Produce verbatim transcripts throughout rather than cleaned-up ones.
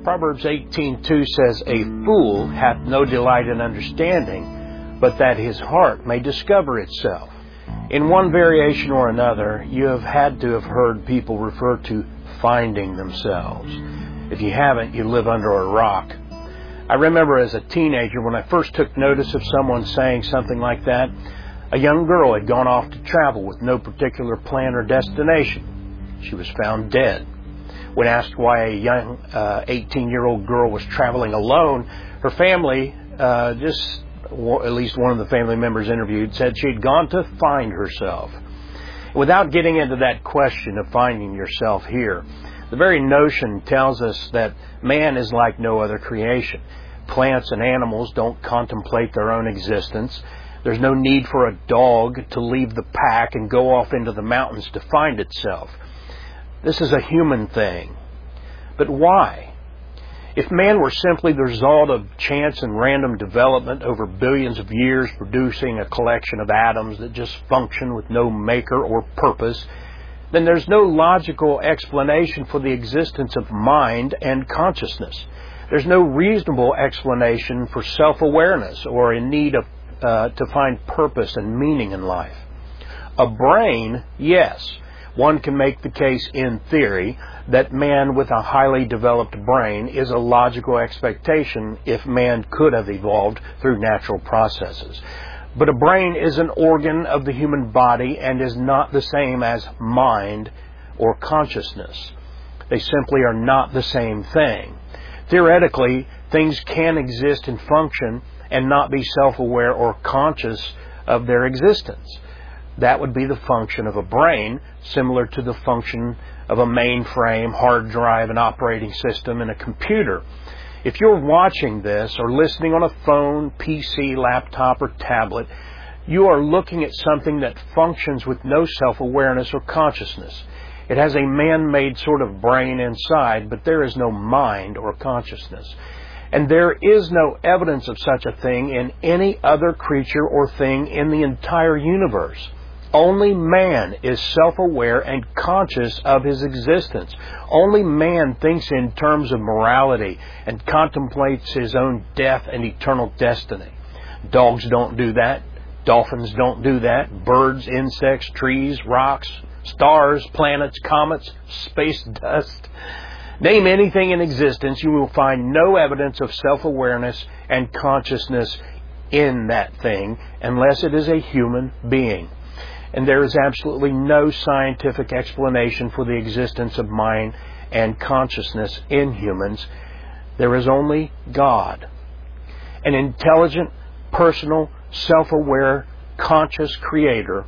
Proverbs eighteen two says, "A fool hath no delight in understanding, but that his heart may discover itself." In one variation or another, you have had to have heard people refer to finding themselves. If you haven't, you live under a rock. I remember as a teenager when I first took notice of someone saying something like that. A young girl had gone off to travel with no particular plan or destination. She was found dead. When asked why a young uh, eighteen-year-old girl was traveling alone, her family, uh, just at least one of the family members interviewed, said she had gone to find herself. Without getting into that question of finding yourself here, the very notion tells us that man is like no other creation. Plants and animals don't contemplate their own existence. There's no need for a dog to leave the pack and go off into the mountains to find itself. This is a human thing. But why? If man were simply the result of chance and random development over billions of years, producing a collection of atoms that just function with no maker or purpose, then there's no logical explanation for the existence of mind and consciousness. There's no reasonable explanation for self-awareness or in need of uh, to find purpose and meaning in life. A brain, yes. One can make the case in theory that man with a highly developed brain is a logical expectation if man could have evolved through natural processes. But a brain is an organ of the human body and is not the same as mind or consciousness. They simply are not the same thing. Theoretically, things can exist and function and not be self-aware or conscious of their existence. That would be the function of a brain, similar to the function of a mainframe, hard drive, and operating system in a computer. If you're watching this or listening on a phone, P C, laptop, or tablet, you are looking at something that functions with no self-awareness or consciousness. It has a man-made sort of brain inside, but there is no mind or consciousness. And there is no evidence of such a thing in any other creature or thing in the entire universe. Only man is self-aware and conscious of his existence. Only man thinks in terms of morality and contemplates his own death and eternal destiny. Dogs don't do that. Dolphins don't do that. Birds, insects, trees, rocks, stars, planets, comets, space dust. Name anything in existence, you will find no evidence of self-awareness and consciousness in that thing unless it is a human being. And there is absolutely no scientific explanation for the existence of mind and consciousness in humans. There is only God, an intelligent, personal, self-aware, conscious creator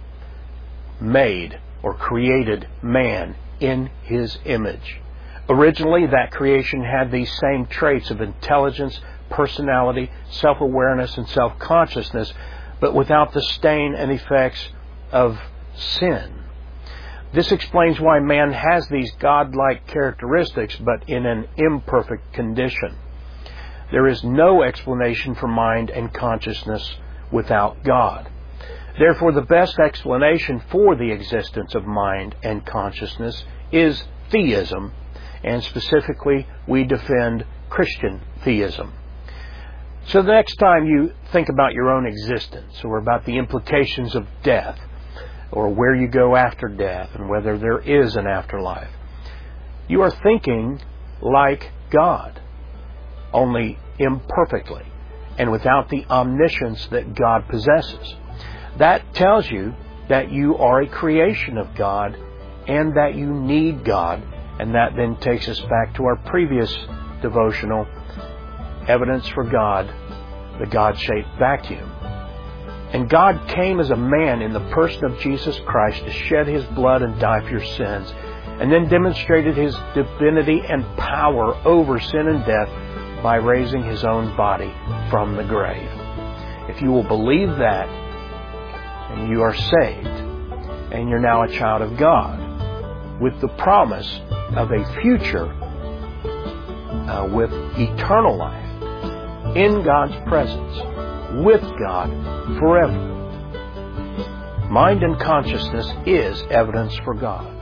made or created man in his image. Originally, that creation had these same traits of intelligence, personality, self-awareness, and self-consciousness, but without the stain and effects of sin. This explains why man has these godlike characteristics, but in an imperfect condition. There is no explanation for mind and consciousness without God. Therefore, the best explanation for the existence of mind and consciousness is theism, and specifically, we defend Christian theism. So the next time you think about your own existence or about the implications of death or where you go after death and whether there is an afterlife, you are thinking like God, only imperfectly and without the omniscience that God possesses. That tells you that you are a creation of God and that you need God. And that then takes us back to our previous devotional, Evidence for God, the God-shaped vacuum. And God came as a man in the person of Jesus Christ to shed His blood and die for your sins, and then demonstrated His divinity and power over sin and death by raising His own body from the grave. If you will believe that, and you are saved, and you're now a child of God, with the promise of a future uh, with eternal life in God's presence, with God forever. Mind and consciousness is evidence for God.